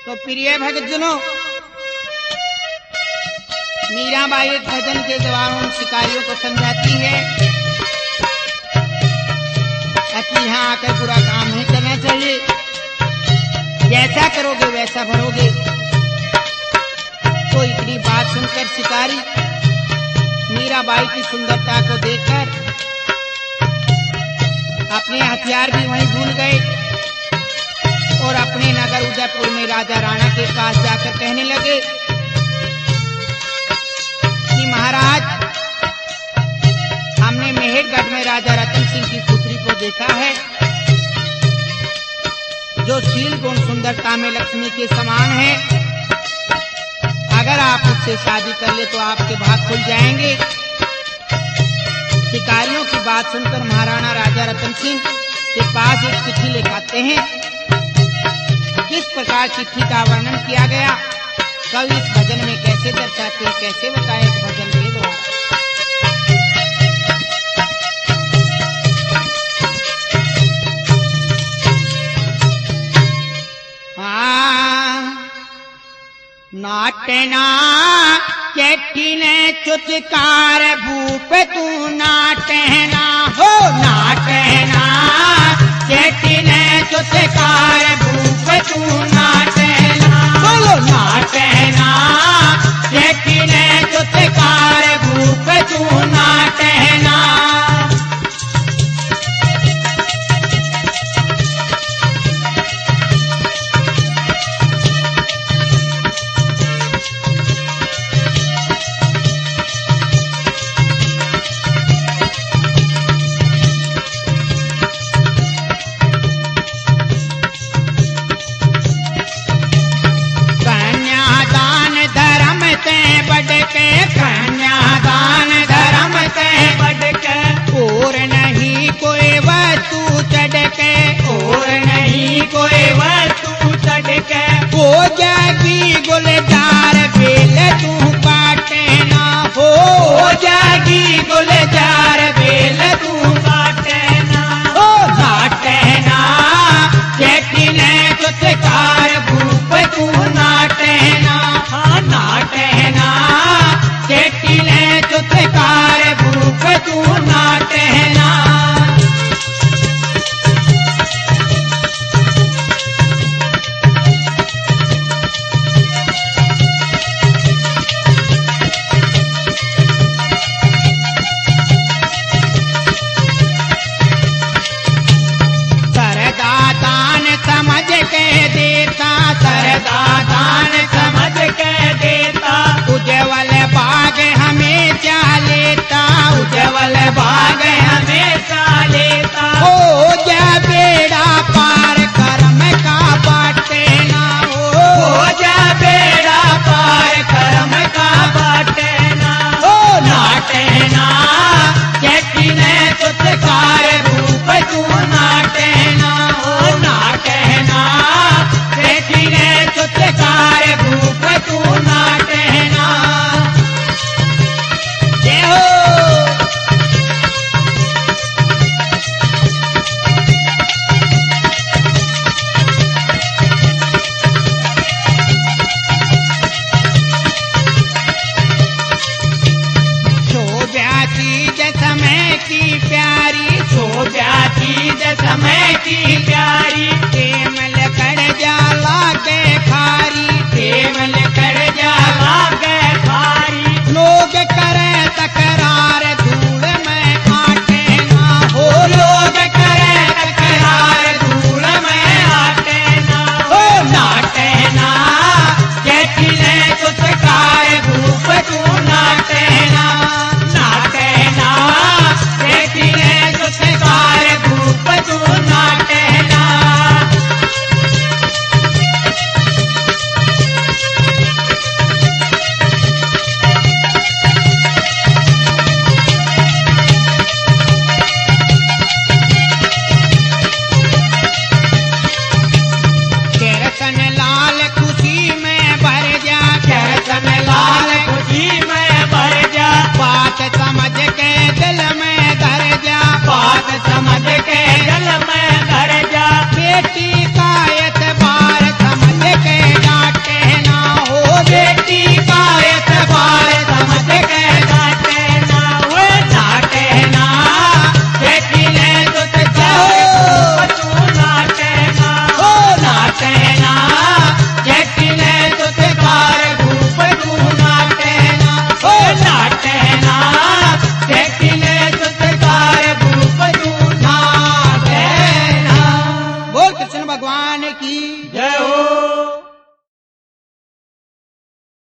तो प्रिय भक्तजनों, मीराबाई एक भजन के द्वारा उन शिकारियों को समझाती है कि यहाँ आकर बुरा काम नहीं करना चाहिए, जैसा करोगे वैसा भरोगे। तो इतनी बात सुनकर शिकारी मीराबाई की सुंदरता को देखकर अपने हथियार भी वहीं भूल गए और अपने नगर उदयपुर में राजा राणा के पास जाकर कहने लगे कि महाराज, हमने मेहरगढ़ में राजा रतन सिंह की पुत्री को देखा है, जो शील गुण सुंदरता में लक्ष्मी के समान है। अगर आप उससे शादी कर ले तो आपके भाग खुल जाएंगे। शिकारियों की बात सुनकर महाराणा राजा रतन सिंह के पास एक चिट्ठी लेकर आते हैं। किस प्रकार चिट्ठी का वर्णन किया गया, कवि इस भजन में कैसे दर्शाते हैं, कैसे बताए इस भजन के द्वारा। नाटना चेठिने चुचकार भूप तू नाटना हो, नाटना चेठिने चुचकार भूप तू नाटना, बोलो नाटना चेठिने चुचकार भूप तू नाटना। कन्यादान धर्म ते बढ़ के और नहीं कोई वस्तु चढ़ के, और नहीं कोई वस्तु चढ़ के। हो जागी गुलजार बेल तू काटे ना हो, जागी गुलजार बेल तू काटे ना हो, नाटे ना चेठिने चुचकार भूप तू नाटे ना, हाँ नाटे ना चेठिने चुचकार भूप तू नाटना। सरदातान समझ के देता, सरदातान समझ के देता, उज्जवल बाग हमेशा लेता, उज्जवल बाग हमेशा लेता। हो जा बेड़ा पार कर्म का बाटे ना हो जा बेड़ा पार कर्म का बाटे ना हो, नाटे ना चेठिने चुचकार भूप तू नाटे ना हो, नाटे ना चेठिने चुचकार भूप तू नाटे ना। समय की प्यारी, सो जाती समय की प्यारी।